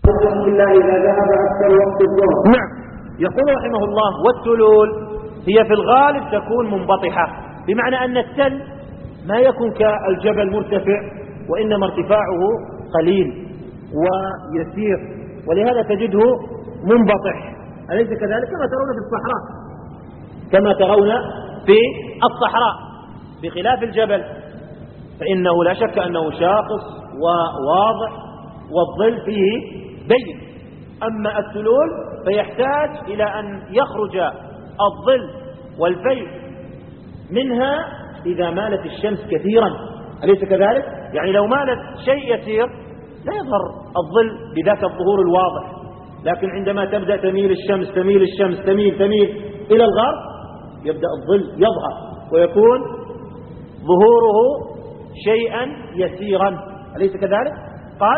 إلا إذا ذهب أكثر وقت الظهر. نعم. يقول رحمه الله: والتلول هي في الغالب تكون منبطحة، بمعنى أن التل ما يكون كالجبل مرتفع، وإنما ارتفاعه قليل ويسير، ولهذا تجده منبطح. أليس كذلك؟ كما ترون في الصحراء، كما ترون في الصحراء، بخلاف الجبل فإنه لا شك أنه شاخص وواضح والظل فيه بين. أما التلول فيحتاج إلى أن يخرج الظل والفيء منها إذا مالت الشمس كثيرا، أليس كذلك؟ يعني لو مالت شيء يسير لا يظهر الظل بذاك الظهور الواضح، لكن عندما تبدأ تميل الشمس تميل إلى الغرب يبدأ الظل يظهر ويكون ظهوره شيئا يسيرا، أليس كذلك؟ قال: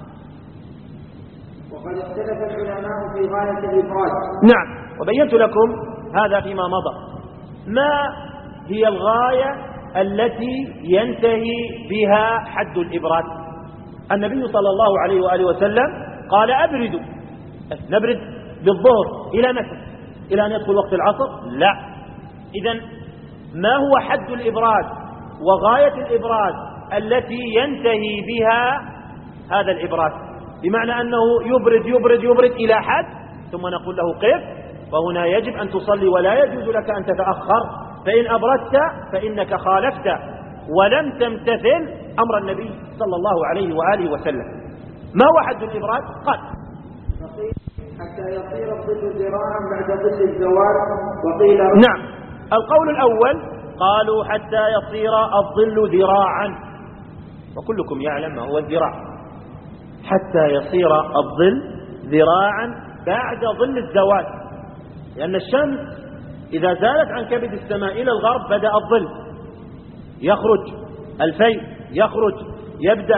وقد اختلف العلماء في غاية الإبراج. نعم، وبينت لكم هذا فيما مضى. ما هي الغاية التي ينتهي بها حد الإبراد؟ النبي صلى الله عليه وآله وسلم قال: أبردوا، نبرد بالظهر إلى متى؟ إلى أن يدخل وقت العصر؟ لا. إذن ما هو حد الإبراد وغاية الإبراد التي ينتهي بها هذا الإبراد؟ بمعنى أنه يبرد إلى حد ثم نقول له قف، فهنا يجب أن تصلي ولا يجوز لك أن تتأخر، فإن أبردت فإنك خالفت ولم تمتثل أمر النبي صلى الله عليه وآله وسلم. ما هو حد الإبراد؟ قال: حتى يصير الظل ذراعا بعد ظل الزوال. وقيل نعم، القول الأول قالوا حتى يصير الظل ذراعا، وكلكم يعلم ما هو الذراع. حتى يصير الظل ذراعا بعد ظل الزوال، لأن الشمس إذا زالت عن كبد السماء إلى الغرب بدأ الظل يخرج، الفيء يخرج، يبدأ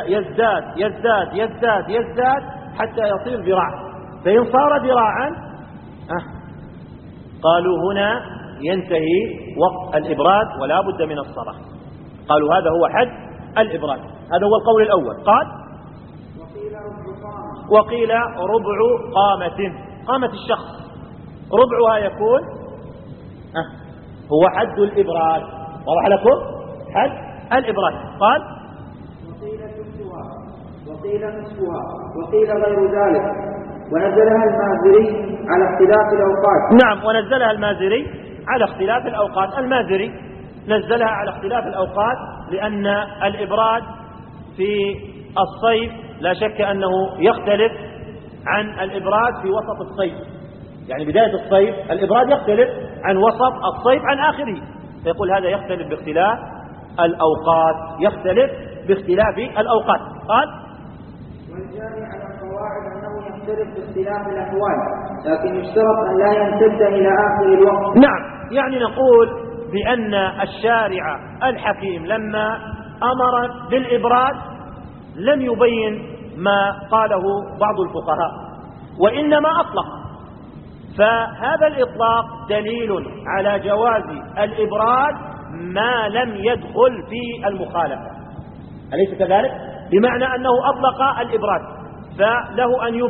يزداد حتى يصير ذراع. فإن صار ذراعا قالوا هنا ينتهي وقت الإبراد ولا بد من الصلاة. قالوا هذا هو حد الإبراد، هذا هو القول الأول. قال: وقيل ربع قامة الشخص، ربعها يكون هو حد الإبراد. واضح لكم حد الإبراد؟ قال: وقيل ثلثها وقيل نصفها وقيل غير ذلك. ونزلها المازري على اختلاف الأوقات. نعم، ونزلها المازري على اختلاف الأوقات. المازري نزلها على اختلاف الأوقات لأن الإبراد في الصيف لا شك أنه يختلف عن الإبراد في وسط الصيف، يعني بداية الصيف الإبراد يختلف عن وسط الصيف عن آخره، فيقول هذا يختلف باختلاف الأوقات، يختلف باختلاف الأوقات. قال: والجاري على القواعد أنه يختلف باختلاف الأحوال، لكن يشترط أن لا يمتد إلى آخر الوقت. نعم، يعني نقول بأن الشارع الحكيم لما أمر بالإبراد لم يبين ما قاله بعض الفقهاء، وإنما أطلق، فهذا الإطلاق دليل على جواز الإبراد ما لم يدخل في المخالفة، أليس كذلك؟ بمعنى أنه أطلق الإبراد، فله أن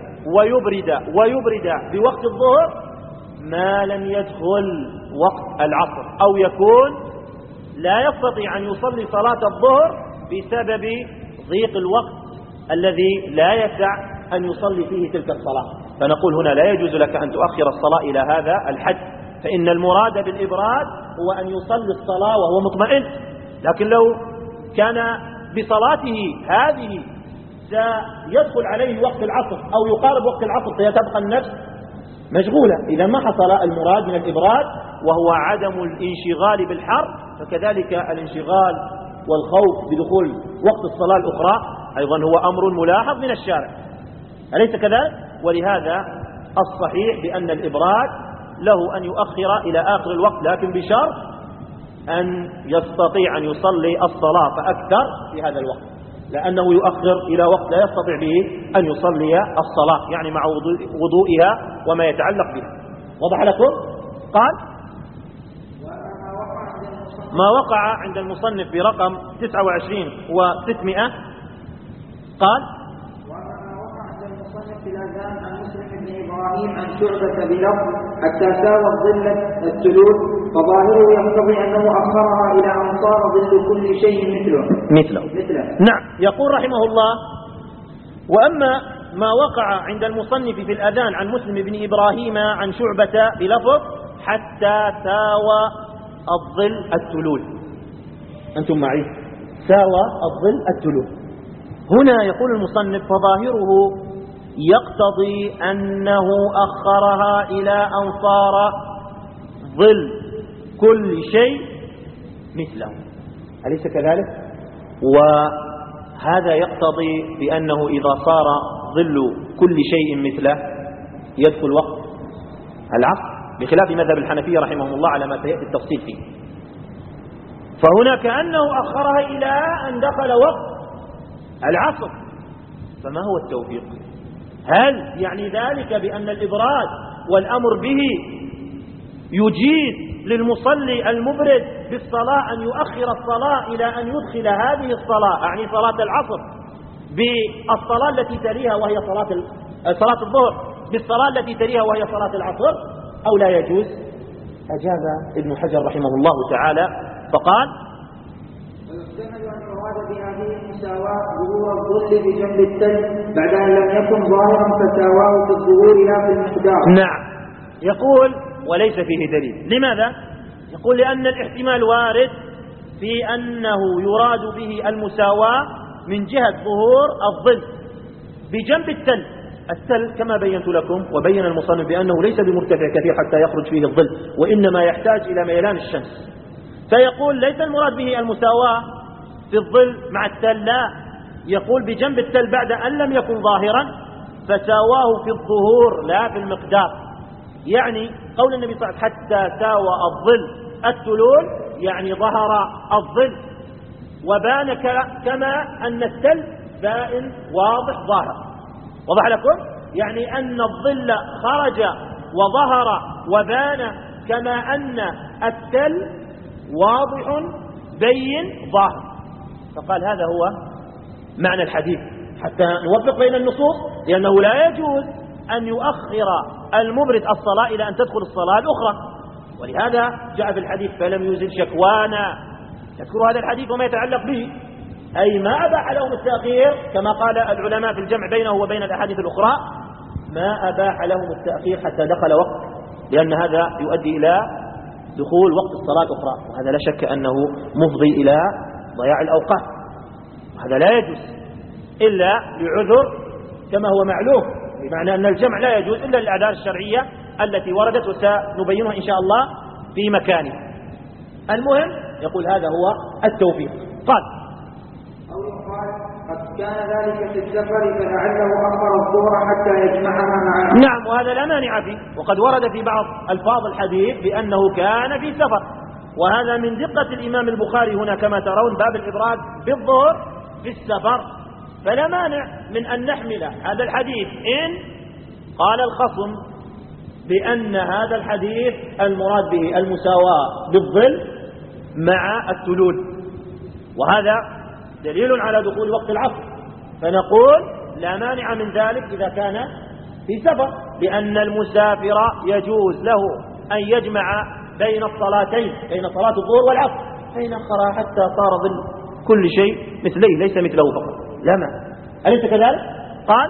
ويبرد بوقت الظهر ما لم يدخل وقت العصر، أو يكون لا يستطيع أن يصلي صلاة الظهر بسبب ضيق الوقت الذي لا يسع أن يصلي فيه تلك الصلاة، فنقول هنا لا يجوز لك أن تؤخر الصلاة إلى هذا الحد، فإن المراد بالإبراد هو أن يصلي الصلاة وهو مطمئن. لكن لو كان بصلاته هذه سيدخل عليه وقت العصر أو يقارب وقت العصر ستبقى النفس مشغولة، إذا ما حصل المراد من الإبراد وهو عدم الانشغال بالحر، فكذلك الانشغال والخوف بدخول وقت الصلاة الأخرى أيضا هو أمر ملاحظ من الشارع، أليس كذلك؟ ولهذا الصحيح بأن الإبراد له أن يؤخر إلى آخر الوقت، لكن بشرط أن يستطيع أن يصلي الصلاة فأكثر في هذا الوقت، لأنه يؤخر إلى وقت لا يستطيع به أن يصلي الصلاة، يعني مع وضوئها وما يتعلق بها. وضح لكم؟ قال: ما وقع عند المصنف برقم 29 و600 قال: المصنف في الأذان عن مسلم بن إبراهيم عن شعبة بلفظ حتى ساوى ظل الثلوث، فظاهره يقتضي أنه أخرها إلى أن صار ظل كل شيء مثله. نعم. يقول رحمه الله: وأما ما وقع عند المصنف في الأذان عن مسلم بن إبراهيم عن شعبة بلفظ حتى ساوى الظل الثلوث، أنتم معي؟ ساوى الظل الثلوث. هنا يقول المصنف: فظاهره يقتضي أنه أخرها إلى أن صار ظل كل شيء مثله، أليس كذلك؟ وهذا يقتضي بأنه إذا صار ظل كل شيء مثله يدخل وقت العصر، بخلاف مذهب الحنفية رحمهم الله على ما سيأتي التفصيل فيه. فهنا كأنه أخرها إلى أن دخل وقت العصر. فما هو التوفيق؟ هل يعني ذلك بأن الإبراد والأمر به يجيز للمصلي المبرد بالصلاة أن يؤخر الصلاة إلى أن يدخل هذه الصلاة، يعني صلاة العصر، بالصلاة التي تليها وهي صلاة الظهر بالصلاة التي تليها وهي صلاة العصر، أو لا يجوز؟ أجاب ابن حجر رحمه الله تعالى فقال: ويحتمل أن يراد بهذه المساواة ظهور الظل بجنب التل بعد أن لم يكن ظاهرا فساواه في الظهور لا في المقدار. نعم. يقول: وليس فيه دليل. لماذا؟ يقول: لأن الاحتمال وارد في أنه يراد به المساواة من جهة ظهور الظل بجنب التل. التل كما بينت لكم وبين المصنف بأنه ليس بمرتفع كثير حتى يخرج فيه الظل، وإنما يحتاج إلى ميلان الشمس. فيقول: ليس المراد به المساواة في الظل مع التل، لا، يقول بجنب التل بعد أن لم يكن ظاهرا فساواه في الظهور لا في المقدار. يعني قول النبي صلى الله عليه وسلم: حتى ساوى الظل الثلول، يعني ظهر الظل وبان كما أن التل بائن واضح ظاهر. وضح لكم؟ يعني أن الظل خرج وظهر وبان كما أن التل واضح بين ظاهر. فقال: هذا هو معنى الحديث، حتى نوفق بين النصوص، لأنه لا يجوز أن يؤخر المبرد الصلاة إلى أن تدخل الصلاة الأخرى. ولهذا جاء في الحديث: فلم يزل شكوانا. تذكروا هذا الحديث وما يتعلق به، أي ما أباح لهم التأخير كما قال العلماء في الجمع بينه وبين الأحاديث الأخرى، ما أباح لهم التأخير حتى دخل وقت، لأن هذا يؤدي إلى دخول وقت الصلاة الأخرى، وهذا لا شك أنه مفضي إلى ضياع الأوقات، وهذا لا يجوز إلا لعذر كما هو معلوم، بمعنى أن الجمع لا يجوز إلا للأعذار الشرعية التي وردت وسنبينها إن شاء الله في مكانه. المهم يقول: هذا هو التوفيق. قال: أو يقال: قد كان ذلك في السفر فلعله أخر الظهر حتى يجمعها مع. نعم، وهذا لا مانع فيه، وقد ورد في بعض ألفاظ الحديث بأنه كان في سفر، وهذا من دقة الإمام البخاري هنا كما ترون، باب الإبراد بالظهر في السفر. فلا مانع من أن نحمل هذا الحديث إن قال الخصم بأن هذا الحديث المراد به المساواة بالظل مع الثلول، وهذا دليل على دخول وقت العصر، فنقول لا مانع من ذلك إذا كان في سفر، لأن المسافر يجوز له أن يجمع بين الصلاتين، بين صلاة الظهر والعصر، فإن أخرها حتى صار ظل كل شيء مثليه ليس مثله فقط، لا مانع. أليس كذلك؟ قال: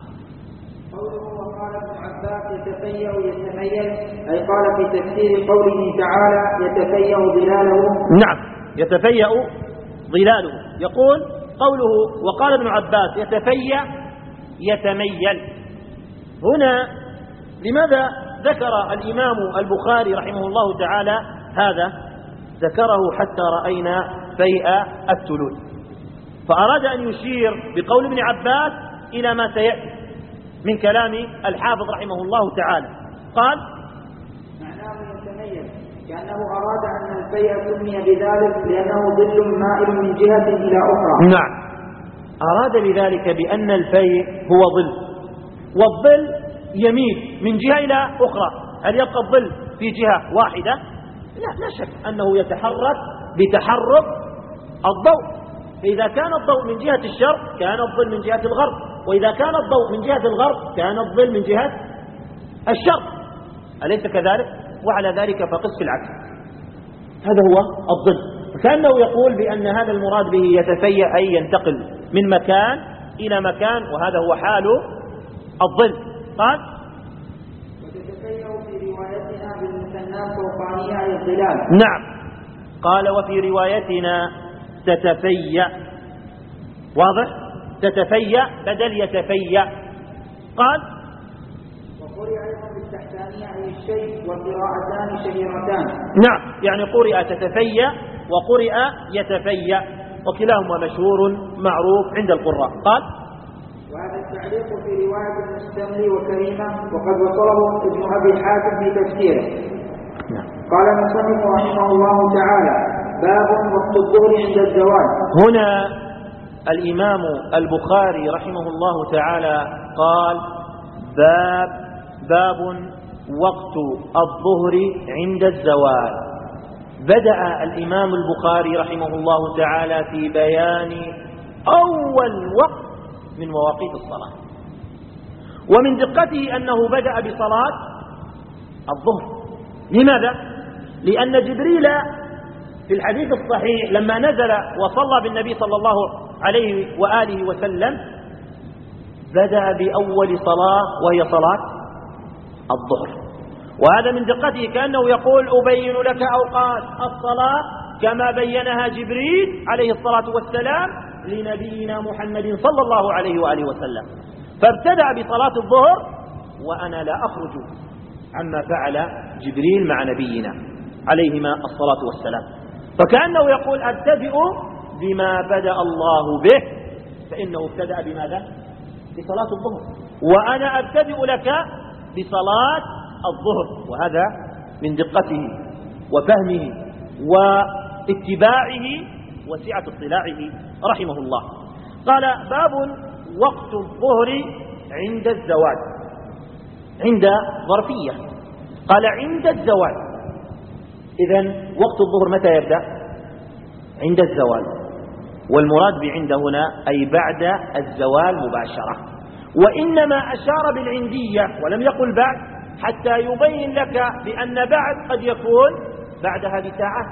قوله وقال ابن عباس: يتفيأ يتميل، أي قال في تفسير قوله تعالى: يتفيأ ظلاله. نعم، يتفيأ ظلاله. يقول قوله وقال ابن عباس: يتفيأ يتميل. هنا لماذا ذكر الإمام البخاري رحمه الله تعالى هذا؟ ذكره حتى رأينا فيء الثلول، فأراد أن يشير بقول ابن عباس إلى ما سيأتي من كلام الحافظ رحمه الله تعالى. قال: معناه يتميز، كأنه أراد أن الفيء سمي بذلك لأنه ظل مائل من جهة إلى أخرى. نعم، أراد بذلك بأن الفيء هو ظل، والظل يميل من جهة إلى أخرى. هل يبقى الظل في جهة واحدة؟ لا شك أنه يتحرك بتحرك الضوء. فإذا كان الضوء من جهة الشرق كان الظل من جهة الغرب، وإذا كان الضوء من جهة الغرب كان الظل من جهة الشرق، أليس كذلك؟ وعلى ذلك فقس في العكس. هذا هو الظل. كأنه يقول بأن هذا المراد به يتفيأ أي ينتقل من مكان إلى مكان، وهذا هو حال الظل. قال وتتفيأ في روايتنا بالمثنى فوقانية أي الظلال. نعم، قال وفي روايتنا تتفيأ، واضح؟ تتفيأ بدل يتفيأ. قال وقرئ أيضا بالتحتانية أي الشيء والقراءتان شهيرتان. نعم، يعني قرئ تتفيأ وقرئ يتفيأ، وكلاهما مشهور معروف عند القراء. قال وهذا التعليق في رواية المستملي وكريمة وقد وصله ابن أبي حاتم في تفسيره. قال المصنف رحمه الله تعالى: باب وقت الظهر عند الزوال. هنا الإمام البخاري رحمه الله تعالى قال باب وقت الظهر عند الزوال. بدأ الإمام البخاري رحمه الله تعالى في بيان أول وقت من مواقيت الصلاة، ومن دقته أنه بدأ بصلاة الظهر. لماذا؟ لأن جبريل في الحديث الصحيح لما نزل وصلى بالنبي صلى الله عليه وآله وسلم بدأ بأول صلاة وهي صلاة الظهر. وهذا من دقته، كأنه يقول أبين لك أوقات الصلاة كما بينها جبريل عليه الصلاة والسلام لنبينا محمد صلى الله عليه وآله وسلم. فابتدأ بصلاة الظهر وأنا لا أخرج عما فعل جبريل مع نبينا عليهما الصلاة والسلام. فكأنه يقول أبتدئ بما بدأ الله به، فإنه ابتدأ بماذا؟ بصلاة الظهر، وأنا أبتدئ لك بصلاة الظهر. وهذا من دقته وفهمه واتباعه وسعة اطلاعه رحمه الله. قال باب وقت الظهر عند الزوال، عند ظرفية، قال عند الزوال. إذن وقت الظهر متى يبدأ؟ عند الزوال، والمراد بعند هنا أي بعد الزوال مباشرة، وإنما أشار بالعندية ولم يقل بعد حتى يبين لك بأن بعد قد يكون بعدها بساعة،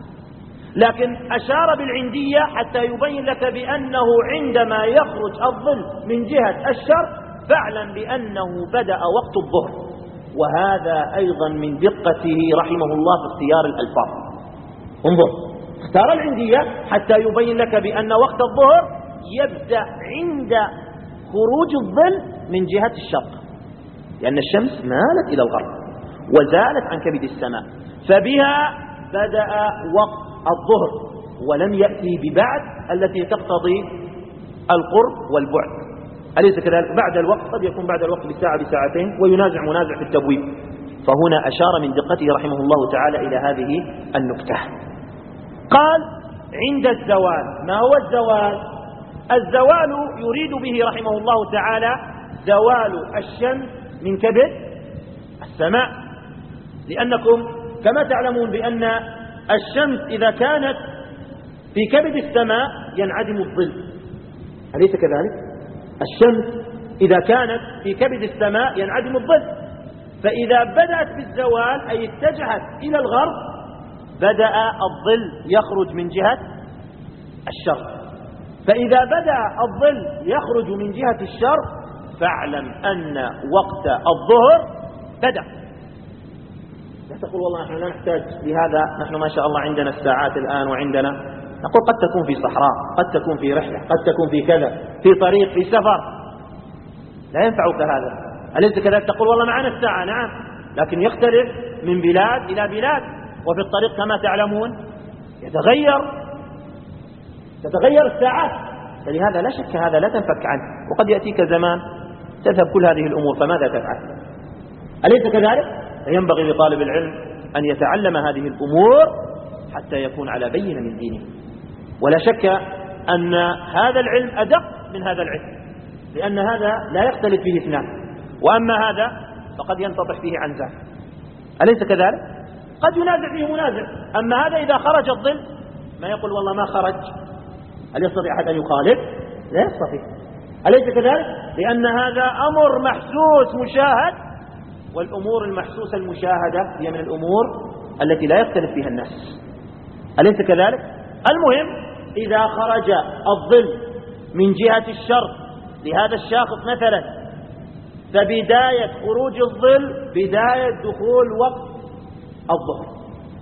لكن أشار بالعندية حتى يبين لك بأنه عندما يخرج الظل من جهة الشرق فاعلم بأنه بدأ وقت الظهر. وهذا أيضا من دقته رحمه الله في اختيار الألفاظ. انظر، اختار العندية حتى يبين لك بأن وقت الظهر يبدأ عند خروج الظل من جهة الشرق، لأن الشمس مالت إلى الغرب وزالت عن كبد السماء، فبها بدأ وقت الظهر، ولم يأتي ببعد التي تقتضي القرب والبعد. أليس كذلك؟ بعد الوقت قد يكون بعد الوقت بساعة بساعتين، وينازع منازع في التبويب. فهنا أشار من دقته رحمه الله تعالى إلى هذه النكتة. قال عند الزوال. ما هو الزوال؟ الزوال يريد به رحمه الله تعالى زوال الشمس من كبد السماء، لأنكم كما تعلمون بأن الشمس إذا كانت في كبد السماء ينعدم الظل، أليس كذلك؟ الشمس إذا كانت في كبد السماء ينعدم الظل، فإذا بدأت بالزوال أي اتجهت إلى الغرب بدأ الظل يخرج من جهة الشرق. فإذا بدأ الظل يخرج من جهة الشرق فاعلم أن وقت الظهر بدأ. لا تقول والله نحن لا نحتاج لهذا، نحن ما شاء الله عندنا الساعات الآن، وعندنا نقول قد تكون في صحراء، قد تكون في رحلة، قد تكون في كذا، في طريق، في سفر، لا ينفعك هذا. أليس كذلك؟ تقول والله معنا الساعة، نعم، لكن يختلف من بلاد إلى بلاد، وفي الطريق كما تعلمون تتغير الساعات، فلهذا لا شك هذا لا تنفك عنه، وقد يأتيك زمان تذهب كل هذه الأمور، فماذا تفعل؟ أليس كذلك؟ فينبغي لطالب العلم أن يتعلم هذه الأمور حتى يكون على بينة من دينه. ولا شك أن هذا العلم أدق من هذا العلم، لأن هذا لا يختلف فيه اثنان، وأما هذا فقد ينتطح فيه عن ذاك، أليس كذلك؟ قد ينازع فيه منازع. أما هذا إذا خرج الظل ما يقول والله ما خرج، هل يستطيع أحد أن يخالف؟ لا يستطيع. أليس كذلك؟ لأن هذا أمر محسوس مشاهد، والأمور المحسوسة المشاهدة هي من الأمور التي لا يختلف فيها الناس. أليس كذلك؟ المهم إذا خرج الظل من جهة الشرق لهذا الشاخص مثلا، فبداية خروج الظل بداية دخول وقت الظهر.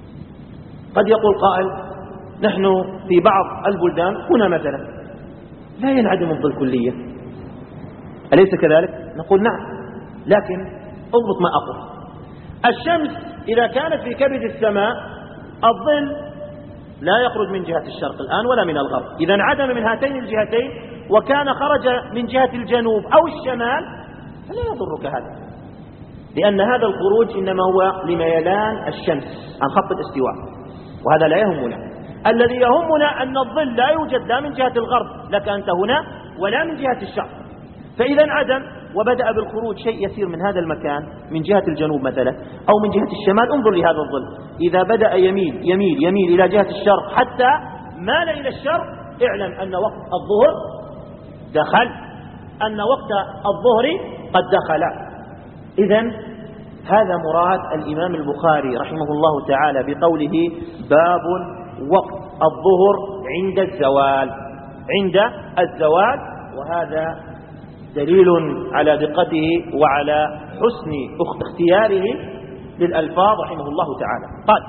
قد يقول قائل نحن في بعض البلدان هنا مثلا لا ينعدم الظل كليا، أليس كذلك؟ نقول نعم، لكن اضبط ما أقول. الشمس إذا كانت في كبد السماء الظل لا يخرج من جهة الشرق الآن ولا من الغرب، إذا انعدم من هاتين الجهتين وكان خرج من جهة الجنوب أو الشمال فلا يضرك هذا، لأن هذا الخروج إنما هو لميلان الشمس عن خط الاستواء، وهذا لا يهمنا. الذي يهمنا أن الظل لا يوجد لا من جهة الغرب لك أنت هنا ولا من جهة الشرق، فإذا انعدم وبدأ بالخروج شيء يسير من هذا المكان من جهة الجنوب مثلا أو من جهة الشمال، انظر لهذا الظل إذا بدأ يميل يميل يميل إلى جهة الشرق حتى مال إلى الشرق، اعلم أن وقت الظهر دخل، أن وقت الظهر قد دخل. إذن هذا مراد الإمام البخاري رحمه الله تعالى بقوله باب وقت الظهر عند الزوال، عند الزوال، وهذا دليل على دقته وعلى حسن اختياره للألفاظ رحمه الله تعالى. قال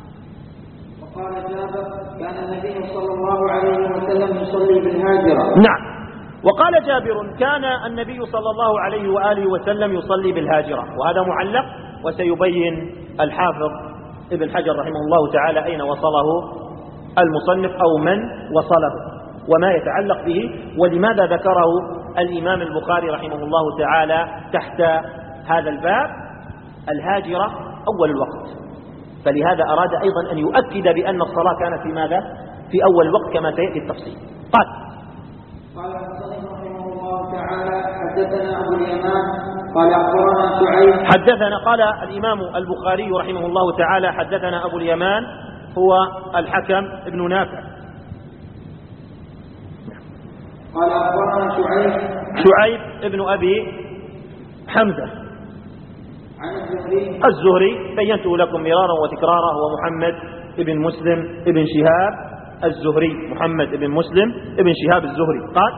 وقال جابر كان النبي صلى الله عليه وسلم يصلي بالهاجرة. نعم، وقال جابر كان النبي صلى الله عليه وآله وسلم يصلي بالهاجرة، وهذا معلق وسيبين الحافظ ابن حجر رحمه الله تعالى أين وصله المصنف أو من وصله وما يتعلق به، ولماذا ذكره الإمام البخاري رحمه الله تعالى تحت هذا الباب الهاجرة أول الوقت، فلهذا أراد أيضا أن يؤكد بأن الصلاة كانت في ماذا؟ في أول الوقت كما سيأتي التفصيل. قال المصنف رحمه الله تعالى حدثنا أبو اليمان قال أخبرنا شعيب قال الإمام البخاري رحمه الله تعالى حدثنا أبو اليمان هو الحكم ابن نافع قال أخبرنا شعيب ابن أبي حمزة عن الزهري بينته لكم مرارا وتكرارا، هو محمد ابن مسلم ابن شهاب الزهري، محمد ابن مسلم ابن شهاب الزهري. قال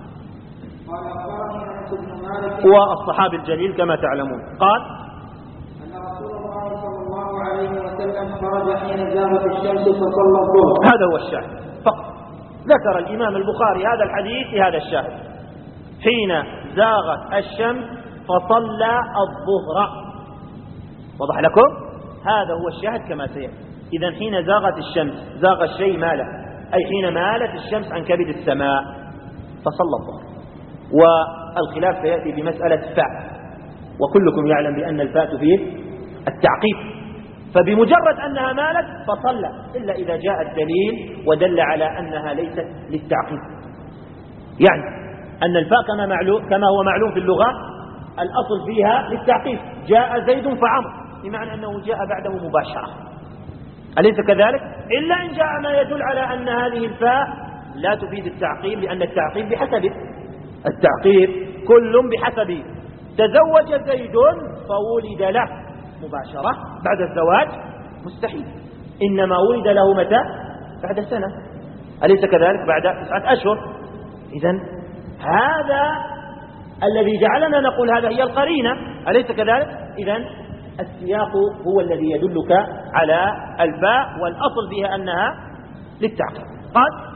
أخبرني أنس بن مالك هو الصحابي الجليل كما تعلمون. قال أن رسول الله صلى الله عليه وسلم خرج حين زاغت الشمس فصلى الظهر. هذا هو الشاهد فقط، ذكر الإمام البخاري هذا الحديث في هذا الشاهد، حين زاغت الشمس فصلى الظهر. وضح لكم؟ هذا هو الشاهد كما سيأتي. إذن حين زاغت الشمس، زاغ الشيء ماله، أي حين مالت الشمس عن كبد السماء فصلى الظهر. والخلاف سيأتي بمسألة فاء، وكلكم يعلم بأن الفاء تفيد التعقيب، فبمجرد أنها مالت فصلى، إلا إذا جاء الدليل ودل على أنها ليست للتعقيب، يعني أن الفاء كما هو معلوم في اللغة الأصل فيها للتعقيب، جاء زيد فعمر، بمعنى أنه جاء بعده مباشرة، أليس كذلك؟ إلا إن جاء ما يدل على أن هذه الفاء لا تفيد التعقيب، لأن التعقيب بحسبه، التعقيب كل بحسبه. تزوج زيد فولد له مباشرة بعد الزواج مستحيل، إنما ولد له متى؟ بعد سنة، أليس كذلك؟ بعد 9 أشهر. إذن هذا الذي جعلنا نقول هذا هي القرينة، أليس كذلك؟ إذن السياق هو الذي يدلك على الفاء، والأصل فيها أنها للتعقيب. قال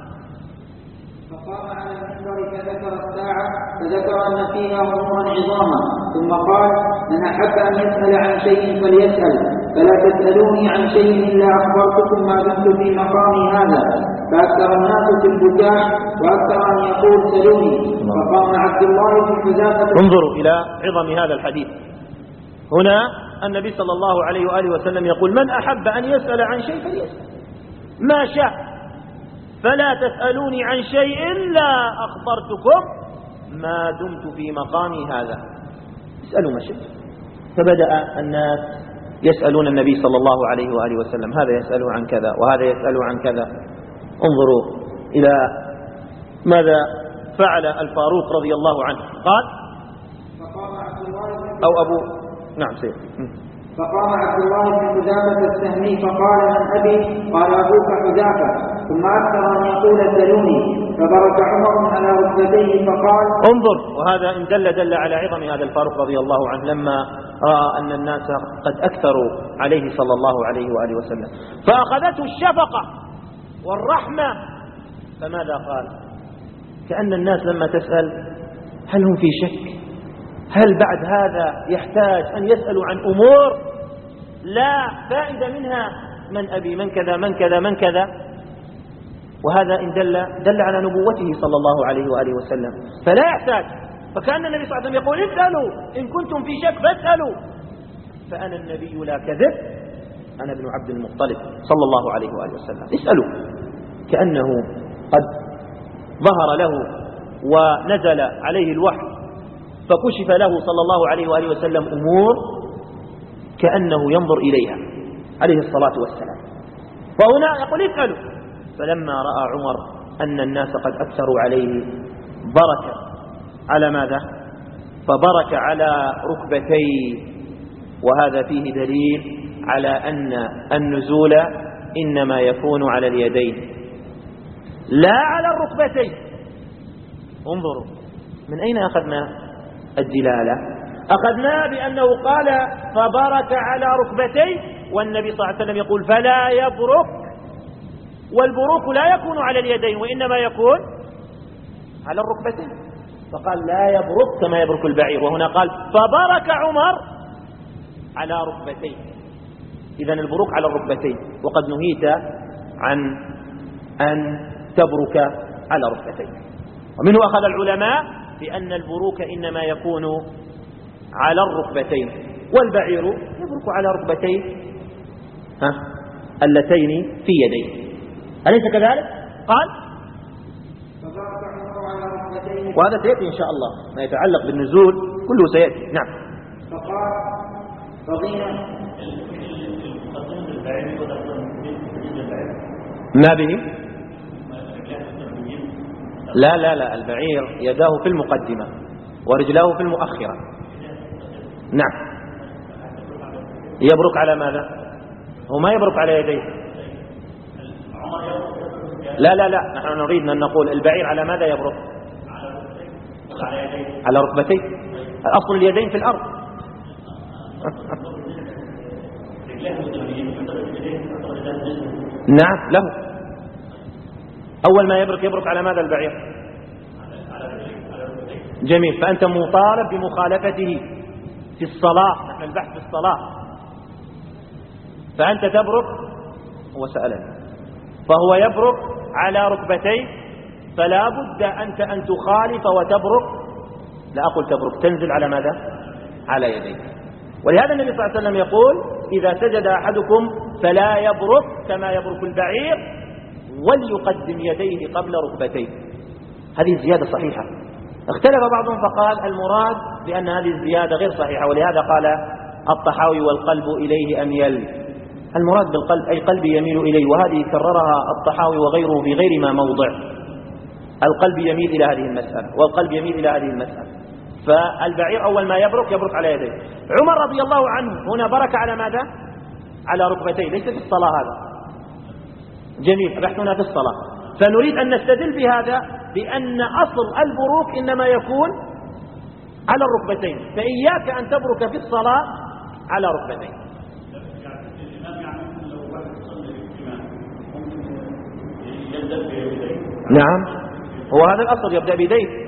فقام على المنبر فذكر الساعة فذكر أن فيها أمورا عظاما، ثم قال من أحب أن يسأل عن شيء فليسأل، فلا تسألوني عن شيء إلا أخبرتكم ما دمت في مقامي هذا، فأكثر الناس في البكاء وأكثر أن يقول سلوني. فقام عبد الله بن حذافة. انظروا إلى عظم هذا الحديث. هنا النبي صلى الله عليه وآله وسلم يقول من أحب أن يسأل عن شيء فليسأل ما شاء، فلا تسألوني عن شيء إلا أخبرتكم ما دمت في مقامي هذا، اسألوا ما شئت. فبدأ الناس يسألون النبي صلى الله عليه وآله وسلم، هذا يسأل عن كذا وهذا يسأل عن كذا. انظروا إلى ماذا فعل الفاروق رضي الله عنه. قال فقام عبد الله أو أبو نعم سيد فقام عبد الله بن حذافة السهمي فقال من أبي؟ قال أبوك حذافة. ثم أكثر أن يقول سلوني. فبرك عمر على ركبتيه فقال انظر. وهذا إن دل على عظم هذا الفاروق رضي الله عنه لما رأى أن الناس قد أكثروا عليه صلى الله عليه وآله وسلم، فأخذته الشفقة والرحمة. فماذا قال؟ كأن الناس لما تسأل هل هم في شك؟ هل بعد هذا يحتاج أن يسألوا عن أمور لا فائدة منها؟ من أبي؟ من كذا من كذا من كذا؟ وهذا إن دل على نبوته صلى الله عليه وآله وسلم، فلا يحتاج. فكأن النبي صلى الله عليه وسلم يقول اسألوا إن كنتم في شك فاسألوا، فأنا النبي لا كذب، أنا ابن عبد المطلب صلى الله عليه وآله وسلم، اسألوا. كأنه قد ظهر له ونزل عليه الوحي فكشف له صلى الله عليه وآله وسلم أمور كأنه ينظر إليها عليه الصلاة والسلام. وهنا يقول اسألوا. فلما رأى عمر أن الناس قد أكثروا عليه برك على ماذا؟ فبرك على ركبتيه. وهذا فيه دليل على أن النزول إنما يكون على اليدين لا على الركبتين. انظروا من أين أخذنا الدلالة؟ أخذنا بأنه قال فبرك على ركبتيه، والنبي صلى الله عليه وسلم يقول فلا يبرك، والبروك لا يكون على اليدين وإنما يكون على الركبتين، فقال لا يبرك كما يبرك البعير. وهنا قال فبرك عمر على ركبتيه، إذن البروك على الركبتين، وقد نهيت عن أن تبرك على ركبتين. ومنه أخذ العلماء بأن البروك إنما يكون على الركبتين، والبعير يبرك على ركبتيه اللتين في يديه. أليس كذلك؟ قال وهذا سيأتي إن شاء الله، ما يتعلق بالنزول كله سيأتي. نعم. فقال فضينا ما به؟ لا لا لا، البعير يداه في المقدمة ورجلاه في المؤخرة. نعم. يبرك على ماذا؟ هو ما يبرك على يديه. لا لا لا، نحن نريد أن نقول البعير على ماذا يبرك؟ على ركبتيه. الأصل اليدين في الأرض. نعم له. أول ما يبرك على ماذا البعير؟ جميل. فأنت مطالب بمخالفته في الصلاة، نحن البحث في الصلاة. فأنت تبرك، هو سألني، فهو يبرك على ركبتيه، فلا بد أنت أن تخالف وتبرك، لا أقول تبرك، تنزل على ماذا؟ على يديك. ولهذا النبي صلى الله عليه وسلم يقول إذا سجد أحدكم فلا يبرك كما يبرك البعير وليقدم يديه قبل ركبتيه. هذه الزيادة صحيحة. اختلف بعضهم فقال المراد بأن هذه الزيادة غير صحيحة، ولهذا قال الطحاوي والقلب إليه أميل. المراد بالقلب أي قلبي يميل إليه، وهذه كررها الطحاوي وغيره في غير ما موضع. القلب يميل إلى هذه المسألة والقلب يميل إلى هذه المسألة. فالبعير أول ما يبرك على يديه. عمر رضي الله عنه هنا برك على ماذا؟ على ركبتيه، ليس في الصلاة هذا. جميل، بحثنا في الصلاة. فنريد أن نستدل بهذا بأن أصل البروك إنما يكون على الركبتين، فإياك أن تبرك في الصلاة على ركبتين. نعم، هو هذا الأصل، يبدأ بيديه.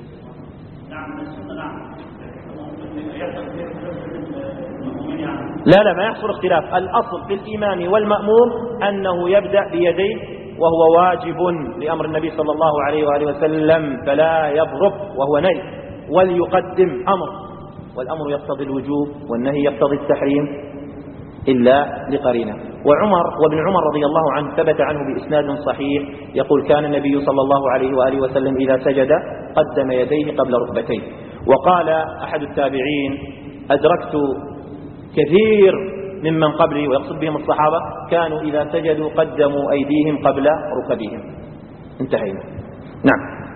لا لا، ما يحصل اختلاف. الأصل في الإمام والمأموم أنه يبدأ بيديه، وهو واجب لأمر النبي صلى الله عليه وآله وسلم، فلا يبرك وهو نهي، وليقدم أمر، والأمر يقتضي الوجوب والنهي يقتضي التحريم إلا لقرينه. وابن عمر رضي الله عنه ثبت عنه بإسناد صحيح يقول كان النبي صلى الله عليه وآله وسلم إذا سجد قدم يديه قبل ركبتيه. وقال أحد التابعين أدركت كثير ممن قبلي، ويقصد بهم الصحابة، كانوا إذا سجدوا قدموا أيديهم قبل ركبهم. انتهينا. نعم.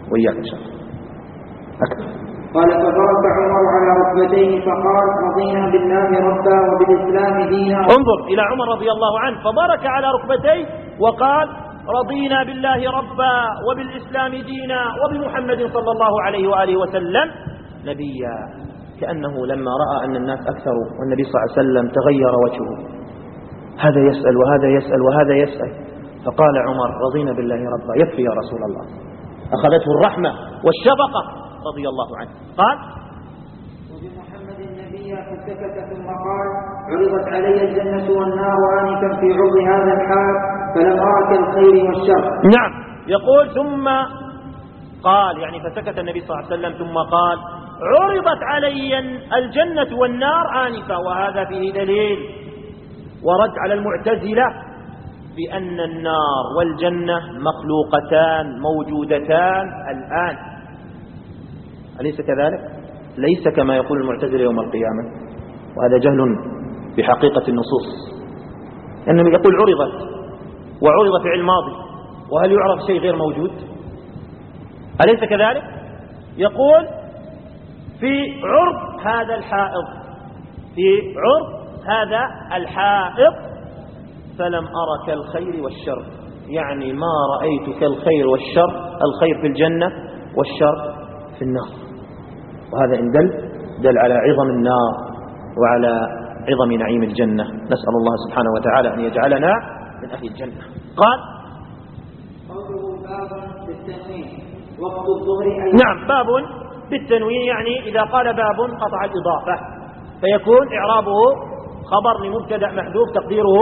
وإياك إن شاء الله. أكثر. قال فبرك عمر على ركبتيه فقال رضينا بالله ربا وبالإسلام دينا. انظر إلى عمر رضي الله عنه، فبرك على ركبتيه وقال رضينا بالله ربا وبالإسلام دينا وبمحمد صلى الله عليه وآله وسلم نبيا، كأنه لما رأى أن الناس أكثروا والنبي صلى الله عليه وسلم تغير وجهه، هذا يسأل وهذا يسأل وهذا يسأل، فقال عمر رضينا بالله ربا، يكفي يا رسول الله. أخذته الرحمة والشفقة رضي الله عنه. قال وبمحمد النبي فسكت ثم قال عرضت علي الجنة والنار آنفا في عرض هذا الحال فلم أرك الخير والشر. نعم، يقول ثم قال، يعني فسكت النبي صلى الله عليه وسلم ثم قال عرضت علي الجنة والنار آنفا، وهذا فيه دليل ورد على المعتزلة بأن النار والجنة مخلوقتان موجودتان الآن، أليس كذلك؟ ليس كما يقول المعتزلة يوم القيامة، وهذا جهل بحقيقة النصوص، لأنه يقول عرضت، وعرض فعل ماضي، وهل يعرف شيء غير موجود؟ أليس كذلك؟ يقول في عرض هذا الحائط، في عرض هذا الحائط فلم أرك الخير والشر، يعني ما رأيتك الخير والشر، الخير في الجنة والشر في النار. وهذا إن دل على عظم النار وعلى عظم نعيم الجنة. نسأل الله سبحانه وتعالى أن يجعلنا من أهل الجنة. قال قوله باب بالتنوين وقت الظهر. نعم، باب بالتنوين، يعني إذا قال باب قطع الإضافة، فيكون إعرابه خبر لمبتدأ محذوف تقديره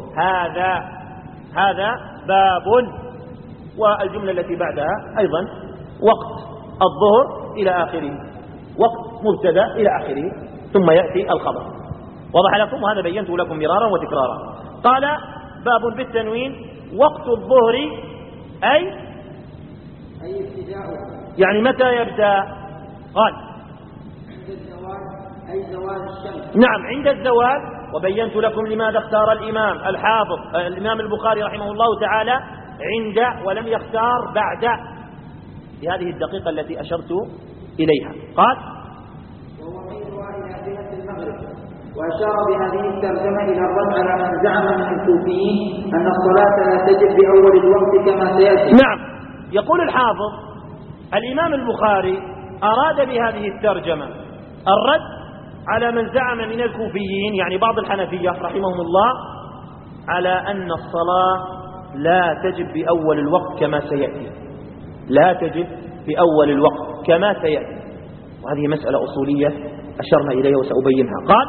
هذا باب، والجملة التي بعدها أيضا وقت الظهر إلى آخره، وقت مبتدأ إلى آخره، ثم يأتي الخبر. وضح لكم؟ وهذا بينته لكم مرارا وتكرارا. قال باب بالتنوين وقت الظهر أي ابتداء، يعني متى يبدأ؟ قال عند الزوال أي زوال الشمس. نعم، عند الزوال. وبينت لكم لماذا اختار الإمام الحافظ الإمام البخاري رحمه الله تعالى عند ولم يختار بعد، بهذه الدقيقة التي أشرت إليها. قال وهو ميلها إلى جهة المغرب، وأشار بهذه الترجمة إلى الرد على من زعم من الكوفيين أن الصلاة لا تجب بأول الوقت كما سيأتي. نعم، يقول الحافظ الإمام البخاري أراد بهذه الترجمة الرد على من زعم من الكوفيين، يعني بعض الحنفية رحمهم الله، على أن الصلاة لا تجب بأول الوقت كما سيأتي، لا تجب بأول الوقت كما سيأتي، وهذه مسألة أصولية أشرنا إليها وسأبينها. قال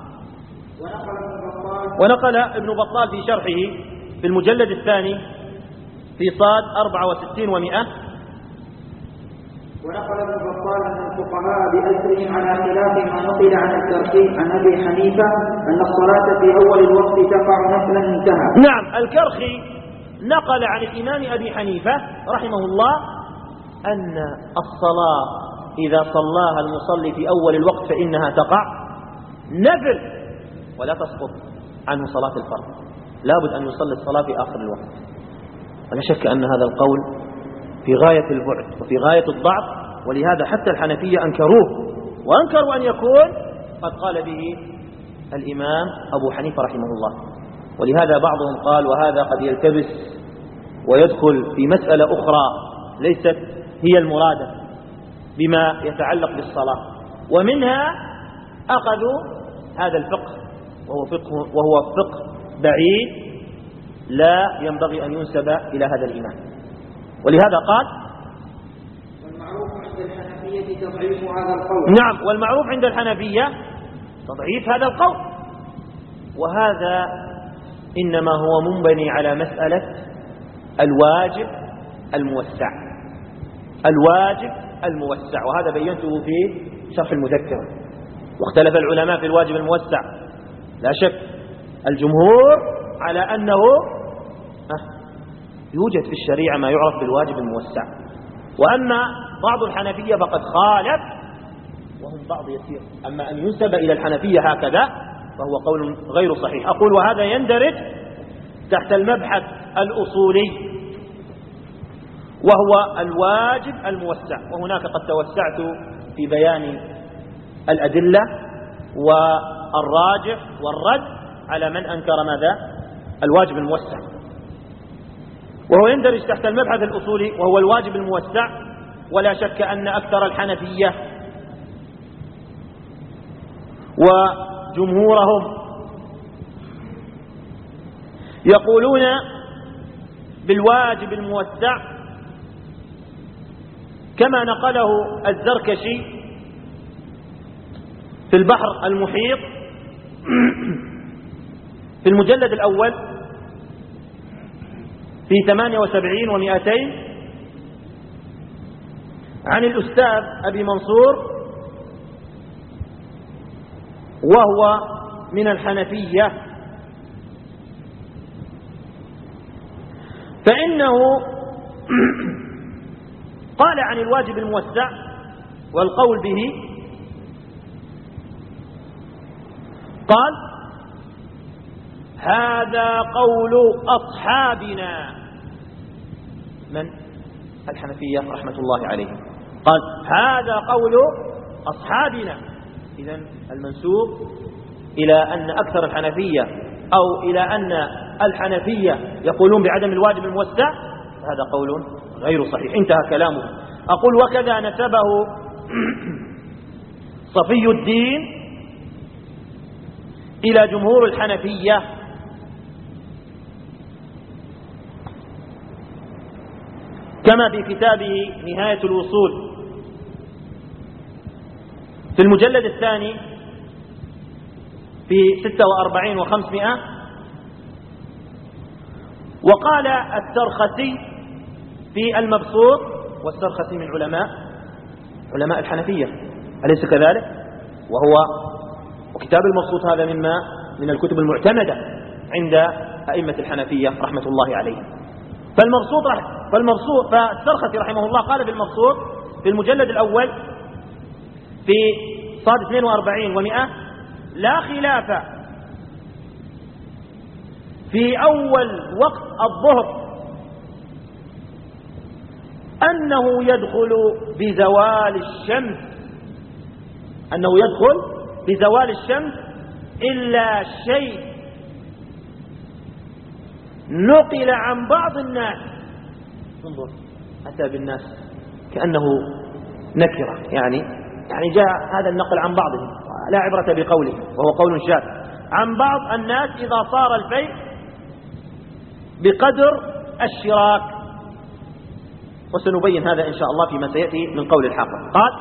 ونقل ابن بطال في شرحه في المجلد الثاني في صاد 64 و100. ونقل ابن بطال أن الفقهاء بأسرهم على خلاف ما نقل عن الكرخي عن أبي حنيفة أن الصلاة في أول الوقت تقع نفلا انتهى. نعم، الكرخي نقل عن الإمام أبي حنيفة رحمه الله أن الصلاة إذا صلاها المصلي في أول الوقت فإنها تقع نفل ولا تسقط عنه صلاة الفرض، لابد أن يصلي الصلاة في آخر الوقت. ولا شك أن هذا القول في غاية البعد وفي غاية الضعف، ولهذا حتى الحنفية أنكروه، وأنكروا أن يكون قد قال به الإمام أبو حنيفة رحمه الله. ولهذا بعضهم قال وهذا قد يلتبس ويدخل في مسألة أخرى ليست هي المرادة بما يتعلق بالصلاة، ومنها أخذوا هذا الفقه وهو فقه بعيد لا ينبغي أن ينسب إلى هذا الإمام. ولهذا قال والمعروف عند الحنفية تضعيف هذا القول. نعم، والمعروف عند الحنفية تضعيف هذا القول، وهذا إنما هو منبني على مسألة الواجب الموسع، الواجب الموسع، وهذا بينته في شرح المذكرة. واختلف العلماء في الواجب الموسع، لا شك الجمهور على أنه يوجد في الشريعة ما يعرف بالواجب الموسع، وأما بعض الحنفية فقد خالف وهم بعض يسير. أما أن ينسب إلى الحنفية هكذا فهو قول غير صحيح. أقول وهذا يندرج تحت المبحث الأصولي، وهو الواجب الموسع. وهناك قد توسعت في بيان الأدلة والراجح والرد على من أنكر ماذا؟ الواجب الموسع، وهو يندرج تحت المبحث الأصولي وهو الواجب الموسع. ولا شك أن أكثر الحنفية وجمهورهم يقولون بالواجب الموسع كما نقله الزركشي في البحر المحيط في المجلد الأول في 78 و200 عن الأستاذ أبي منصور وهو من الحنفية، فإنه قال عن الواجب الموسع والقول به، قال: هذا قول أصحابنا من الحنفية رحمة الله عليهم، قال: هذا قول أصحابنا. إذن المنسوب إلى أن أكثر الحنفية أو إلى أن الحنفية يقولون بعدم الواجب الموسع، هذا قول غير صحيح. انتهى كلامه. أقول: وكذا نسبه صفي الدين إلى جمهور الحنفية، كما في كتابه نهاية الوصول في المجلد الثاني في 46 و500. وقال السرخسي في المبسوط، والسرخسي من علماء الحنفية أليس كذلك؟ وكتاب المبسوط هذا من الكتب المعتمدة عند أئمة الحنفية رحمة الله عليهم. فالسرخسي رحمه الله قال في المبسوط في المجلد الأول في صاد 42 و100: لا خلاف في أول وقت الظهر أنه يدخل بزوال الشمس إلا شيء نقل عن بعض الناس. انظر، أتى بالناس كأنه نكرة، يعني جاء هذا النقل عن بعضهم، لا عبرة بقوله وهو قول شاذ، عن بعض الناس إذا صار الفيء بقدر الشراك. وسنبين هذا إن شاء الله فيما سيأتي من قول الحافظ. قال: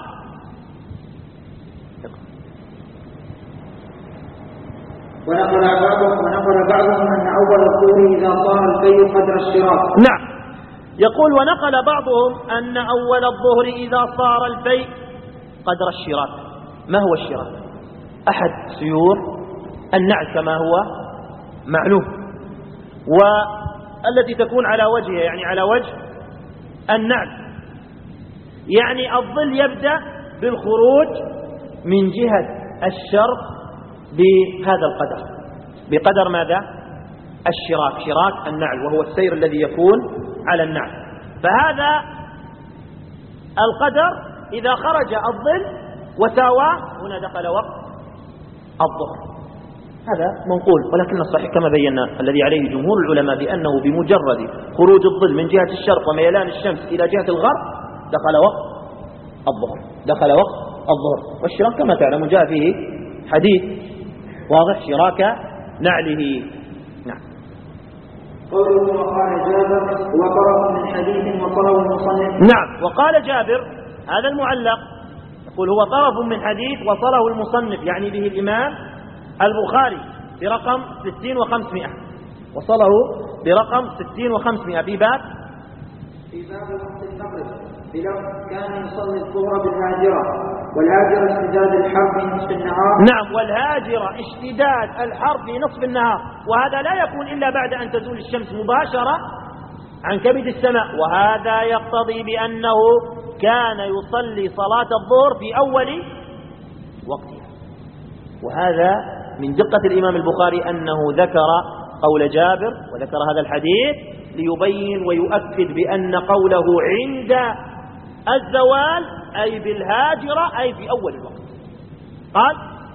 ونقل بعضهم أن أول الظهر إذا صار الفيء قدر الشراك. نعم، يقول: ونقل بعضهم أن أول الظهر إذا صار الفيء قدر الشراك. ما هو الشراك؟ أحد سيور النعل كما هو معلوم، والتي تكون على وجهها، يعني على وجه النعل، يعني الظل يبدأ بالخروج من جهة الشرق بهذا القدر، بقدر ماذا؟ الشراك، شراك النعل، وهو السير الذي يكون على النعل. فهذا القدر إذا خرج الظل وساواه هنا دخل وقت الظهر. هذا منقول، ولكن الصحيح كما بينا الذي عليه جمهور العلماء بأنه بمجرد خروج الظل من جهة الشرق وميلان الشمس إلى جهة الغرب دخل وقت الظهر. والشراك كما تعلم جاء فيه حديث واضح: شراك نعله. نعم. قوله وقال جابر هو طرف من حديث وصله المصنف. نعم، وقال جابر هذا المعلق يقول هو طرف من حديث وصله المصنف، يعني به الإمام البخاري برقم 60 و500، وصله برقم 60 و500 في باب وقت المغرب بلفظ كان يصلي الظهر بالهاجرة، والهاجرة اشتداد الحر في نصف النهار. نعم، والهاجرة اشتداد الحر في نصف النهار، وهذا لا يكون إلا بعد أن تزول الشمس مباشرة عن كبد السماء. وهذا يقتضي بأنه كان يصلي صلاة الظهر في أول وقتها. وهذا من دقة الإمام البخاري أنه ذكر قول جابر وذكر هذا الحديث ليبين ويؤكد بأن قوله عند الزوال أي بالهاجرة أي في أول الوقت. قال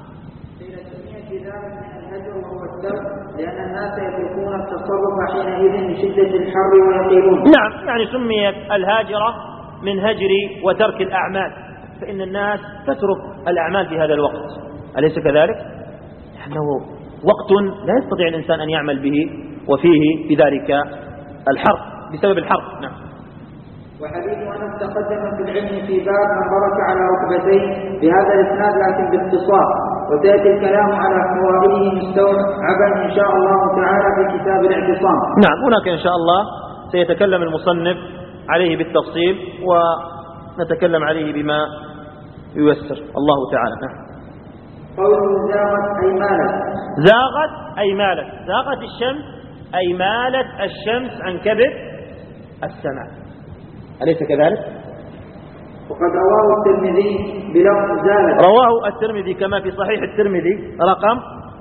لأن الناس يتركون التصرف حينئذ من شدة الحر ويقيلون. نعم، يعني سميت الهاجرة من هجر وترك الأعمال، فإن الناس تترك الأعمال في هذا الوقت، أليس كذلك؟ لأنه وقت لا يستطيع الإنسان أن يعمل به وفيه بذلك الحر بسبب الحر. نعم. وحديث أنس تقدم في العلم في باب من برك على ركبتيه بهذا الإسناد لكن باختصار، وتأتي الكلام على فوائده مستوعبا إن شاء الله تعالى في كتاب الاعتصام. نعم، هناك إن شاء الله سيتكلم المصنف عليه بالتفصيل ونتكلم عليه بما ييسر الله تعالى. نعم. قوله زاغت أي مالت. زاغت أي مالت، زاغت الشمس أي مالت الشمس عن كبد السماء، أليس كذلك؟ وقد رواه الترمذي بلفظ زالت. رواه الترمذي كما في صحيح الترمذي رقم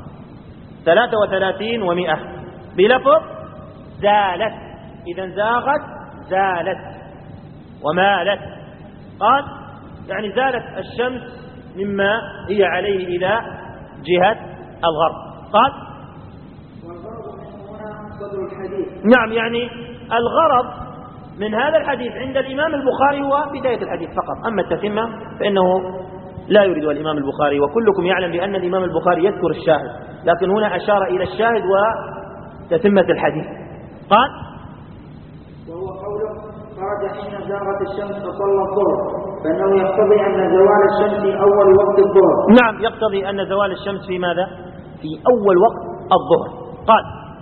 33 و100 بلفظ زالت. إذن زاغت زالت ومالت. قال يعني زالت الشمس مما هي عليه إلى جهة الغرب. قال والغرض من هنا صدر الحديث. نعم، يعني الغرض من هذا الحديث عند الإمام البخاري هو بداية الحديث فقط، أما التتمة فإنه لا يريد الإمام البخاري، وكلكم يعلم بأن الإمام البخاري يذكر الشاهد، لكن هنا أشار إلى الشاهد وتتمة الحديث. قال وهو قوله خرج حين زاغت الشمس فصلى الظهر، فإنه يقتضي أن زوال الشمس في أول وقت الظهر. نعم، يقتضي أن زوال الشمس في ماذا؟ في أول وقت الظهر. قال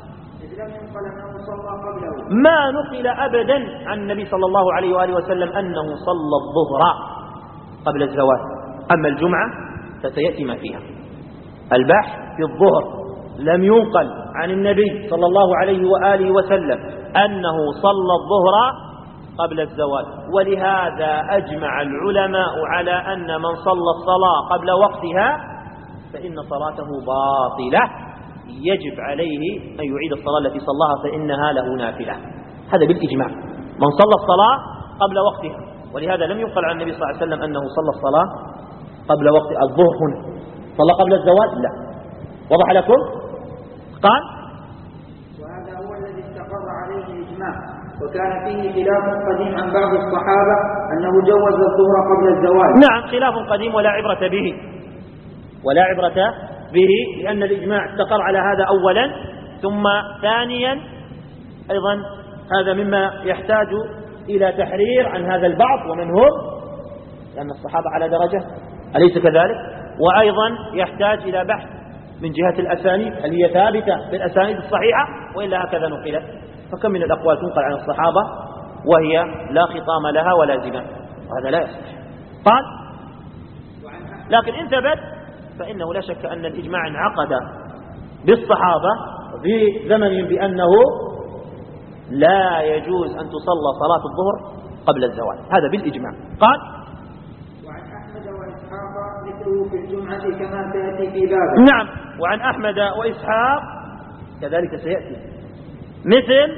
ما نقل أبدا عن النبي صلى الله عليه وآله وسلم أنه صلى الظهر قبل الزوال. أما الجمعة فسيأتي ما فيها. البحث في الظهر لم ينقل عن النبي صلى الله عليه وآله وسلم أنه صلى الظهر قبل الزوال، ولهذا أجمع العلماء على أن من صلى الصلاة قبل وقتها فإن صلاته باطلة، يجب عليه أن يعيد الصلاة التي صلاها فإنها له نافلة. هذا بالإجماع، من صلى الصلاة قبل وقتها، ولهذا لم ينقل عن النبي صلى الله عليه وسلم أنه صلى الصلاة قبل وقت الظهر. هنا صلى قبل الزوال؟ لا. وضح لكم؟ قال وهذا هو الذي استقر عليه الإجماع، وكان فيه خلاف قديم عن بعض الصحابة أنه جوز الظهر قبل الزوال. نعم، خلاف قديم ولا عبرة به، ولا عبرة به، لأن الإجماع استقر على هذا أولا، ثم ثانيا أيضا هذا مما يحتاج إلى تحرير عن هذا البعض ومن هم، لأن الصحابة على درجة، أليس كذلك؟ وأيضا يحتاج إلى بحث من جهة الأسانيد، هل هي ثابتة في الأسانيد الصحيحة وإلا هكذا نقلت؟ فكم من الأقوال تنقل عن الصحابة وهي لا خطام لها ولا زمام، وهذا لا يصح. قال لكن إن ثبت فإنه لا شك أن الإجماع انعقد بالصحابة في زمن بأنه لا يجوز أن تصلى صلاة الظهر قبل الزوال، هذا بالإجماع. قال وعن أحمد وإسحاق مثله في الجمعة كما سيأتي في بابه. نعم، وعن أحمد وإسحاق كذلك سيأتي مثل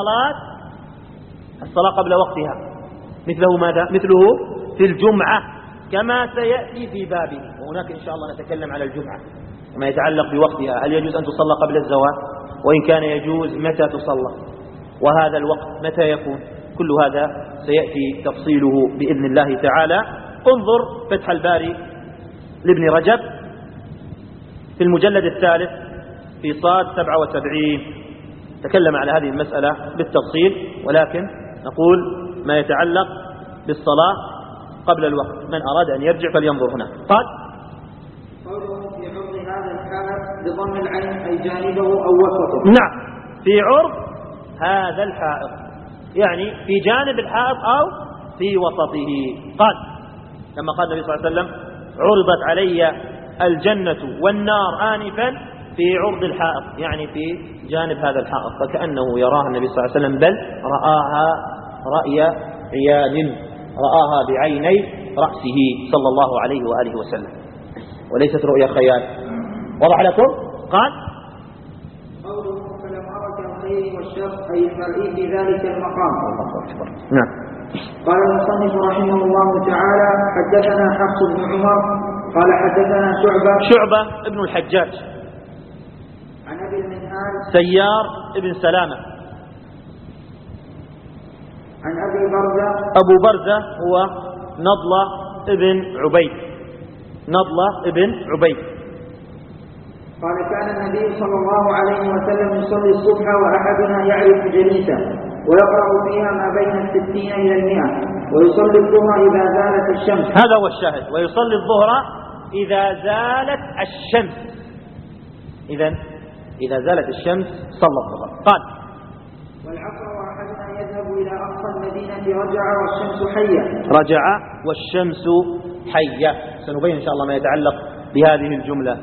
الصلاة قبل وقتها، مثله ماذا؟ مثله في الجمعة كما سيأتي في بابه. وهناك إن شاء الله نتكلم على الجمعة وما يتعلق بوقتها، هل يجوز أن تصلى قبل الزوال؟ وإن كان يجوز متى تصلى؟ وهذا الوقت متى يكون؟ كل هذا سيأتي تفصيله بإذن الله تعالى. انظر فتح الباري لابن رجب في المجلد الثالث في صاد 77 تكلم على هذه المسألة بالتفصيل، ولكن نقول ما يتعلق بالصلاة قبل الوقت، من أراد أن يرجع فلينظر هنا. قال قوله في عرض هذا الحائط بضم العين أي جانبه أو وسطه. نعم، في عرض هذا الحائط يعني في جانب الحائط أو في وسطه. قال لما قال النبي صلى الله عليه وسلم عرضت علي الجنة والنار آنفا في عرض الحائط، يعني في جانب هذا الحائط، فكأنه يراها النبي صلى الله عليه وسلم، بل رآها رأي عيان، رآها بعيني رأسه صلى الله عليه وآله وسلم، وليست رؤيا خيال. وضح لكم؟ قال قوله فلم أرك الخير والشر أي المرئي في ذلك المقام. الله أكبر. نعم. قال المصنف رحمه الله تعالى حدثنا حفص بن عمر قال حدثنا شعبة ابن الحجاج عن أبي المنهال سيار ابن سلامة عن أبي برزة. أبو برزة هو نضلة ابن عبيد قال كان النبي صلى الله عليه وسلم يصلي الصبح وأحدنا يعرف جليسه ويقرأ فيها ما بين 60 إلى 100 ويصلي الظهر إذا زالت الشمس. هذا هو الشاهد، ويصلي الظهر إذا زالت الشمس. إذا زالت الشمس صلى الظهر. قال والعصر وأحدنا يذهب إلى أقصى المدينة رجع والشمس حية. سنبين إن شاء الله ما يتعلق بهذه الجملة.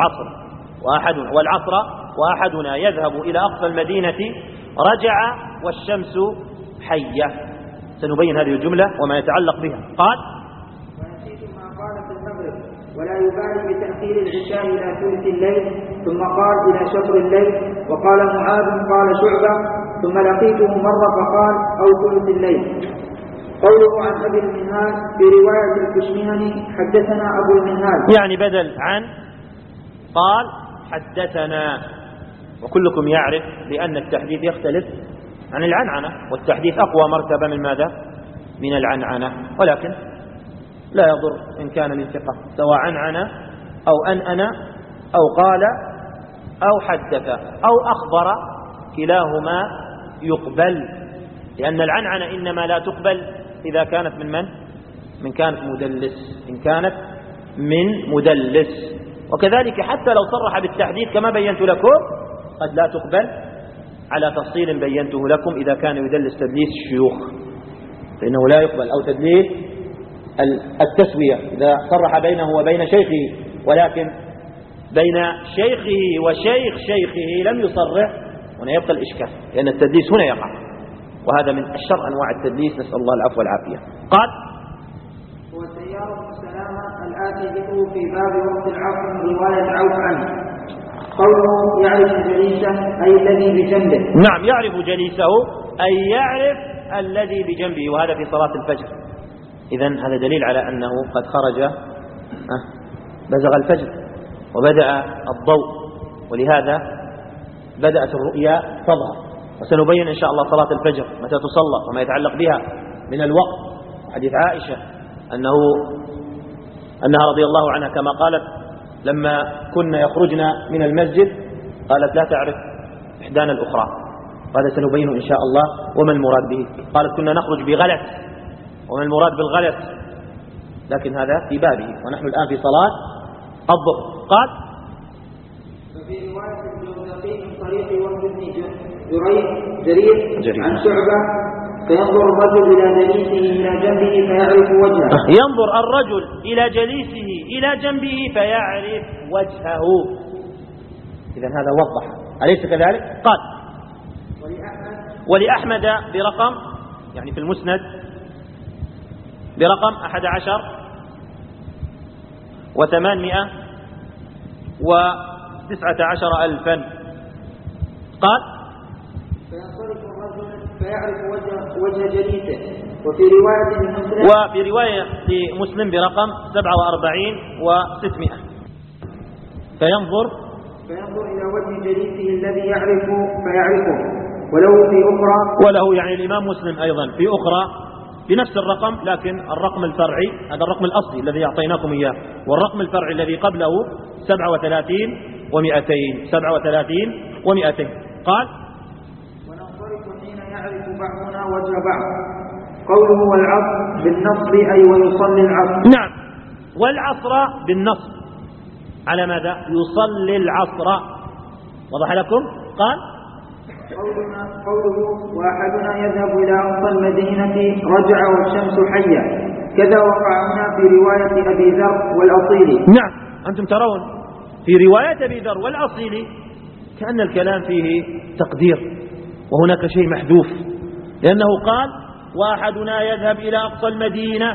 والعصر وأحدنا يذهب إلى أقصى المدينة رجع والشمس حية. سنبين هذه الجملة وما يتعلق بها. قال ونسيت ما قال في المغرب ولا يبالي بتأخير العشاء إلى ثلث الليل ثم قال إلى شطر الليل. وقال معاذ قال شعبة ثم لقيته مرة فقال أو ثلث الليل. قوله عن أبي المنهال في رواية الكشميهني حدثنا أبو المنهال يعني بدل عن قال حدثنا. وكلكم يعرف بأن التحديث يختلف عن العنعنة، والتحديث أقوى مرتبة من ماذا؟ من العنعنة. ولكن لا يضر إن كان الانتقاء سواء عنعنة أو أنأنا أو قال أو حدث أو أخبر، كلاهما يقبل، لأن العنعنة إنما لا تقبل إذا كانت من كانت مدلس، إن كانت من مدلس. وكذلك حتى لو صرح بالتحديث كما بينت لكم قد لا تقبل على تفصيل بينته لكم إذا كان يدلس تدليس الشيوخ، فإنه لا يقبل، أو تدليس التسوية إذا صرح بينه وبين شيخه، ولكن بين شيخه وشيخ شيخه لم يصرح، هنا يبقى الإشكال، لأن التدليس هنا يقع، وهذا من أشر أنواع التدليس، نسأل الله العفو والعافية. قال هو سيار بن سلامة الآتي ذكره في باب وقت العصر من رواية عوف عنه. قوله يعرف جليسه أي الذي بجنبه. نعم، يعرف جليسه أي يعرف الذي بجنبه، وهذا في صلاة الفجر. إذن هذا دليل على أنه قد خرج بزغ الفجر وبدأ الضوء، ولهذا بدأت الرؤيا تظهر. وسنبين إن شاء الله صلاة الفجر متى تصلى وما يتعلق بها من الوقت. حديث عائشة أنها رضي الله عنها كما قالت لما كنا يخرجنا من المسجد قالت لا تعرف إحدانا الأخرى، وهذا سنبينه إن شاء الله وما المراد به. قالت كنا نخرج بغلس، وما المراد بالغلس، لكن هذا في بابه، ونحن الآن في صلاة الظهر. قال ففي رواية الجوزقي من طريق وهب بن جرير عن شعبة فينظر الرجل إلى جليسه إلى جنبه فيعرف وجهه. ينظر الرجل إلى جليسه إلى جنبه فيعرف وجهه. إذن هذا وضح، أليس كذلك؟ قال ولأحمد برقم، يعني في المسند برقم 11,819,000. قال فينصرف الرجل فيعرف وجه جليسه. وفي رواية لمسلم برقم 47,600 فينظر إلى وجه جليسه الذي يعرف فيعرفه. وله يعني الإمام مسلم أيضا في أخرى بنفس الرقم، لكن الرقم الفرعي هذا الرقم الأصلي الذي أعطيناكم إياه، والرقم الفرعي الذي قبله 37,200. قال وننصرف حين يعرف بعضنا وجه بعض. قوله والعصر بالنصب أي ويصلي العصر. نعم، والعصر بالنصب على ماذا؟ يصلي العصر. وضح لكم؟ قال قوله وأحدنا يذهب إلى أقصى المدينة رجع والشمس حية، كذا وقع هنا في رواية أبي ذر والأصيلي. نعم، أنتم ترون في رواية أبي ذر والأصيلي كأن الكلام فيه تقدير، وهناك شيء محذوف، لأنه قال وأحدنا يذهب إلى أقصى المدينة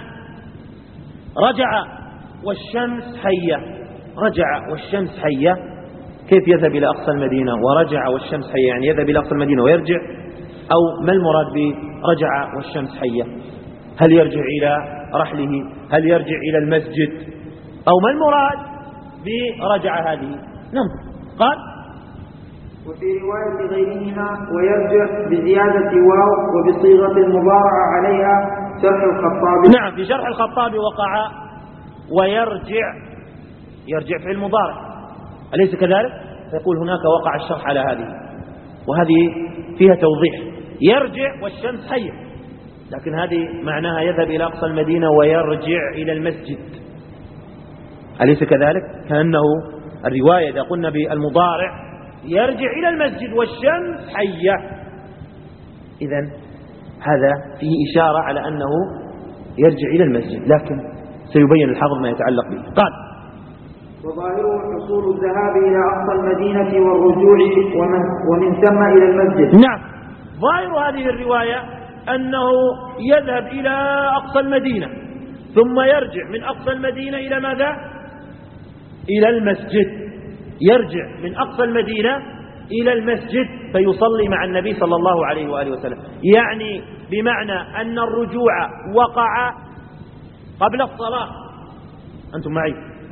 رجع والشمس حية. رجع والشمس حية، كيف يذهب إلى أقصى المدينة ورجع والشمس حية؟ يعني يذهب إلى أقصى المدينة ويرجع، أو ما المراد برجع والشمس حية؟ هل يرجع إلى رحله؟ هل يرجع إلى المسجد؟ أو ما المراد برجع هذه؟ ننظر. قال: وفي رواية غيرهما ويرجع بزيادة واو وبصيغة المضارعة عليها شرح الخطابي. نعم، في شرح الخطابي وقع ويرجع، يرجع في المضارع، أليس كذلك؟ فيقول هناك وقع الشرح على هذه، وهذه فيها توضيح. يرجع والشمس حية، لكن هذه معناها يذهب إلى أقصى المدينة ويرجع إلى المسجد، أليس كذلك؟ كأنه الرواية إذا قلنا بالمضارع يرجع إلى المسجد والشمس حية، إذن هذا فيه إشارة على أنه يرجع إلى المسجد، لكن سيبين الحافظ ما يتعلق به. قال: وظاهره حصول الذهاب إلى أقصى المدينة والرجوع ومن ثم إلى المسجد. نعم، ظاهر هذه الرواية أنه يذهب إلى أقصى المدينة ثم يرجع من أقصى المدينة إلى ماذا؟ إلى المسجد. يرجع من أقصى المدينة إلى المسجد فيصلي مع النبي صلى الله عليه وآله وسلم، يعني بمعنى أن الرجوع وقع قبل الصلاة. أنتم معي؟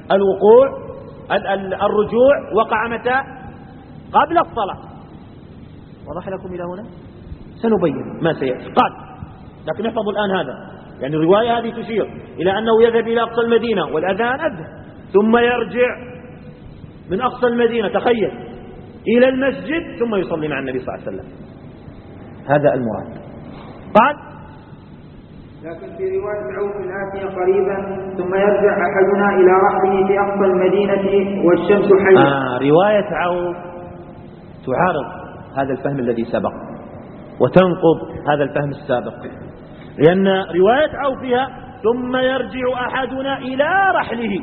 الرجوع وقع متى؟ قبل الصلاة. وضح لكم إلى هنا؟ سنبين ما سيأتي. قال: لكن احفظوا الآن هذا، يعني الرواية هذه تشير إلى أنه يذهب إلى أقصى المدينة والأذان أذن، ثم يرجع من أقصى المدينة، تخيل، إلى المسجد ثم يصلي مع النبي صلى الله عليه وسلم. هذا المراد. قال: لكن في رواية عوف الآتية قريبا ثم يرجع أحدنا إلى رحله في أقصى المدينة والشمس حية. رواية عوف تعارض هذا الفهم الذي سبق وتنقض هذا الفهم السابق، لأن رواية عوف فيها ثم يرجع أحدنا إلى رحله.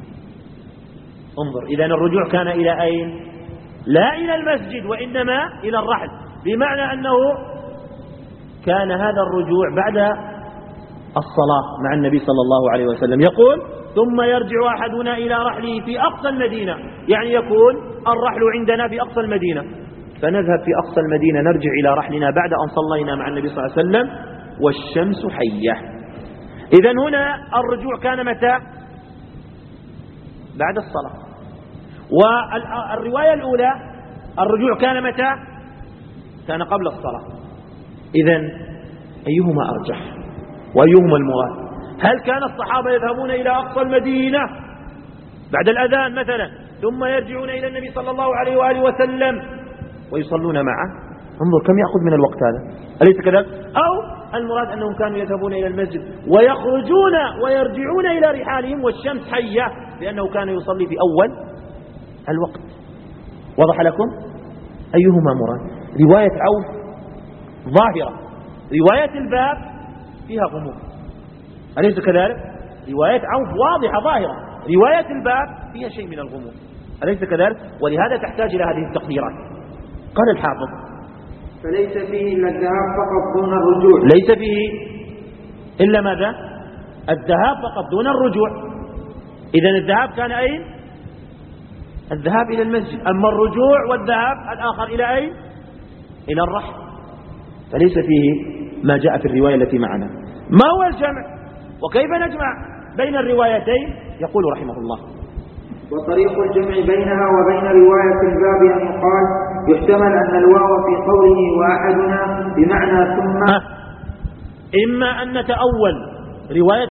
انظر، إذن الرجوع كان إلى أين؟ لا إلى المسجد وإنما إلى الرحل، بمعنى أنه كان هذا الرجوع بعد الصلاة مع النبي صلى الله عليه وسلم. يقول: ثم يرجع أحدنا إلى رحله في أقصى المدينة، يعني يكون الرحل عندنا في أقصى المدينة، فنذهب في أقصى المدينة نرجع إلى رحلنا بعد أن صلينا مع النبي صلى الله عليه وسلم والشمس حية. إذن هنا الرجوع كان متى؟ بعد الصلاة. والرواية الأولى الرجوع كان متى؟ كان قبل الصلاة. إذن أيهما أرجح وأيهما المراد؟ هل كان الصحابة يذهبون إلى أقصى المدينة بعد الأذان مثلا ثم يرجعون إلى النبي صلى الله عليه وآله وسلم ويصلون معه؟ انظر كم يأخذ من الوقت هذا، أليس كذلك؟ أو المراد أنهم كانوا يذهبون إلى المسجد ويخرجون ويرجعون إلى رحالهم والشمس حية، لأنه كان يصلي في أول الوقت. وضح لكم؟ أيهما مراد؟ رواية عوف ظاهرة، رواية الباب فيها غموض، أليس كذلك؟ رواية عوف واضحة ظاهرة، رواية الباب فيها شيء من الغموض، أليس كذلك؟ ولهذا تحتاج إلى هذه التقديرات. قال الحافظ: فليس فيه إلا الذهاب فقط دون الرجوع. ليس فيه إلا ماذا؟ الذهاب فقط دون الرجوع. إذن الذهاب كان أين؟ الذهاب إلى المسجد، أما الرجوع والذهاب الآخر إلى أين؟ إلى الرحل. فليس فيه ما جاء في الرواية التي معنا. ما هو الجمع وكيف نجمع بين الروايتين؟ يقول رحمه الله: وطريق الجمع بينها وبين رواية الباب أن يقال يحتمل أن الواو في قوله وأحدنا بمعنى ثم، إما أن نتأول رواية